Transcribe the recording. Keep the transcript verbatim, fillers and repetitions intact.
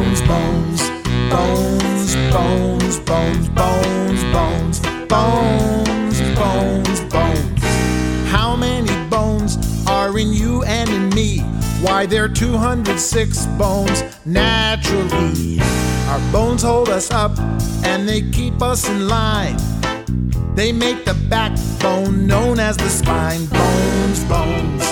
bones, bones, bones, bones, bones, bones, bones, bones, bones, bones. How many bones are in you and in me? Why, there are two hundred six bones naturally. Our bones hold us up and they keep us in line. They make the backbone known as the spine. Bones, bones,